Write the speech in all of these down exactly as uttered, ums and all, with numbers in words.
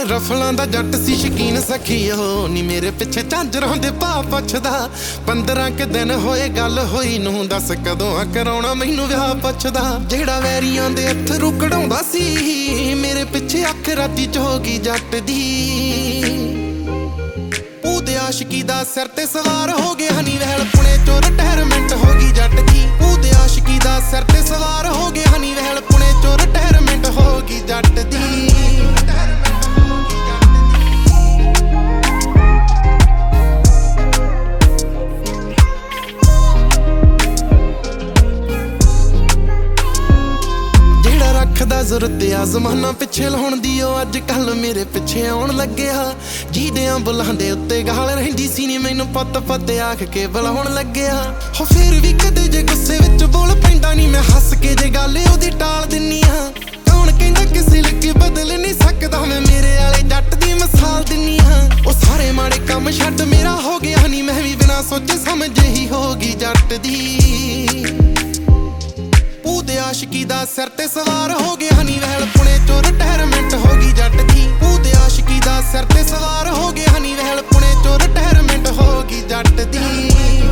ਰਫਲਾਂ ਦਾ ਜੱਟ ਸੀ ਸ਼ਕੀਨ ਸਖੀਓ ਨੀ ਮੇਰੇ ਪਿੱਛੇ ਝਾਂਜਰਾਂ ਦੇ ਭਾਅ ਪੁੱਛਦਾ। ਪੰਦਰਾਂ ਕੁ ਦਿਨ ਹੋਏ ਗੱਲ ਹੋਈ ਨੂੰ, ਦੱਸ ਕਦੋਂ ਆ ਕਰਾਉਣਾ ਮੈਨੂੰ ਵਿਆਹ ਪੁੱਛਦਾ। ਜਿਹੜਾ ਵੈਰੀਆਂ ਦੇ ਅਥਰੂ ਕਢਾਉਂਦਾ ਸੀ ਮੇਰੇ ਪਿੱਛੇ ਅੱਖ ਰਾਤੀ ਚ ਹੋ ਗਈ ਜੱਟ ਦੀ। ਉਹਦੇ ਆਸ਼ਕੀ ਦਾ ਸਿਰ ਤੇ ਸਵਾਰ ਹੋ ਗਿਆ ਹਨੀ ਵਹਿਲ ਪੁਣੇ ਚੋਂ ਰਿਟਾਇਰਮੈਂਟ ਹੋ ਗਈ ਜੱਟ ਦੀ। ਉਹਦੇ ਆਸ਼ਕੀ ਦਾ ਸਿਰ ਤੇ ਸਵਾਰ ਹੋ ਗਿਆ ਹਨੀ ਵਹਿਲ ਪੁਣੇ ਚੋਂ ਰਿਟਾਇਰਮੈਂਟ ਹੋ ਗਈ ਜੱਟ ਦੀ। ਰੱਖਦਾ ਜ਼ਰੂਰਤ ਆ ਜ਼ਮਾਨਾ ਪਿੱਛੇ ਲਾਉਣ ਦੀ, ਉਹ ਅੱਜ ਕੱਲ ਮੇਰੇ ਪਿੱਛੇ ਆਉਣ ਲੱਗਿਆ। ਜੀਦਿਆਂ ਬੁਲਾਉਂਦੇ ਉੱਤੇ ਗਾਲ ਰਹਿੰਦੀ ਸੀ ਨੀ ਮੈਨੂੰ ਪੁੱਤ ਪੁੱਤ ਆਖ ਕੇ ਬੁਲਾਉਣ ਲੱਗਿਆ। ਹੋ ਫੇਰ ਵੀ ਕਦੇ ਜੇ ਗੁੱਸੇ ਵਿੱਚ ਬੋਲ ਪੈਂਦਾ ਨੀ ਮੈਂ ਹੱਸ ਕੇ ਜੇ ਗੱਲ ਉਹਦੀ ਟਾਲ ਦਿੰਨੀ ਆ। ਕੌਣ ਕਹਿੰਦਾ ਕਿਸੇ ਲੱਗੇ ਬਦਲ ਨਹੀਂ ਸਕਦਾ, ਮੈਂ ਮੇਰੇ ਵਾਲੇ ਜੱਟ ਦੀ ਮਿਸਾਲ ਦਿੰਨੀ ਆ। ਉਹ ਸਾਰੇ ਮਾੜੇ ਕੰਮ ਛੱਡ ਮੇਰਾ ਹੋ ਗਿਆ ਨੀ, ਮੈਂ ਵੀ ਬਿਨਾਂ ਸੋਚੇ ਸਮਝੇ ਹੀ ਹੋ ਗਈ ਜੱਟ ਦੀ। ਉਹਦੇ ਆਸ਼ਕੀ ਦਾ ਸਿਰ ਤੇ ਸਵਾਰ ਹੋ ਗਿਆ ਹਨੀ ਵਹਿਲ ਪੁਣੇ ਚੋਂ ਰਿਟਾਇਰਮੈਂਟ ਹੋ ਗਈ ਜੱਟ ਦੀ। ਉਹਦੇ ਆਸ਼ਕੀ ਦਾ ਸਿਰ ਤੇ ਸਵਾਰ ਹੋ ਗਿਆ ਹਨੀ ਵਹਿਲ ਪੁਣੇ ਚੋਂ ਰਿਟਾਇਰਮੈਂਟ ਹੋ ਗਈ ਜੱਟ ਦੀ।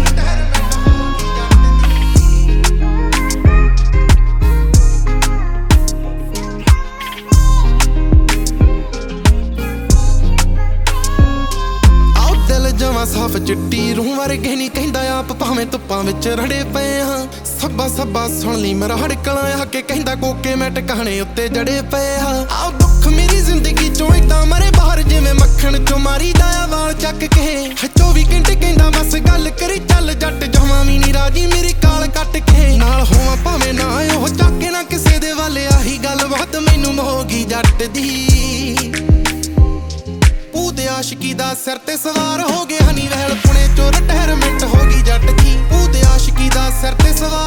ਜਵਾਂ ਸਾਫ ਚਿੱਟੀ ਰੂਹ ਵਰਗੇ ਨੀ ਕਹਿੰਦਾ ਆਪ, ਭਾਵੇਂ ਧੁੱਪਾਂ ਵਿੱਚ ਰੜੇ ਪਏ ਹਾਂ। ਸੱਬਾ ਸੱਬਾ ਸੁਣ ਲਈ ਮੇਰਾ ਹੜਕਲਾਂ ਆ ਕੇ ਕਹਿੰਦਾ ਕੋਕੇ ਮੈਂ ਟਿਕਾਣੇ ਉੱਤੇ ਜੜੇ ਪਏ ਹਾਂ। ਆਹ ਦੁੱਖ ਮੇਰੀ ਜ਼ਿੰਦਗੀ ਚੋਂ ਏਦਾਂ ਮਰੇ ਬਾਹਰ ਜਿਵੇਂ ਮੱਖਣ ਚੋਂ ਮਾਰੀ ਦਾ ਵਾਲ ਚੱਕ ਕੇ। ਚੌਵੀ ਘੰਟੇ ਕਹਿੰਦਾ ਬਸ ਗੱਲ ਕਰੀ ਚੱਲ ਜੱਟ, ਜਮਾਂ ਵੀ ਨੀ ਰਾਜੀ ਮੇਰੀ ਕਾਲ ਕੱਟ ਕੇ। ਨਾਲ ਹੋਵਾਂ ਭਾਵੇਂ ਨਾ ਉਹ ਚੱਕੇ ਨਾ ਕਿਸੇ ਦੇ ਵੱਲ, ਆਹੀ ਗੱਲ ਬਹੁਤ ਮੈਨੂੰ ਹੋ ਗਈ ਜੱਟ ਦੀ। ਉਹਦੇ ਆਸ਼ਕੀ ਦਾ ਸਿਰ ਤੇ ਸਵਾਰ ਹੋ ਗਿਆ ਹਨੀ ਵਹਿਲ ਪੁਣੇ ਚੋਂ ਰਿਟਾਇਰਮੈਂਟ ਹੋ ਗਈ ਜੱਟ ਦੀ। ਉਹਦੇ ਆਸ਼ਕੀ ਦਾ ਸਿਰ ਤੇ ਸਵਾਰ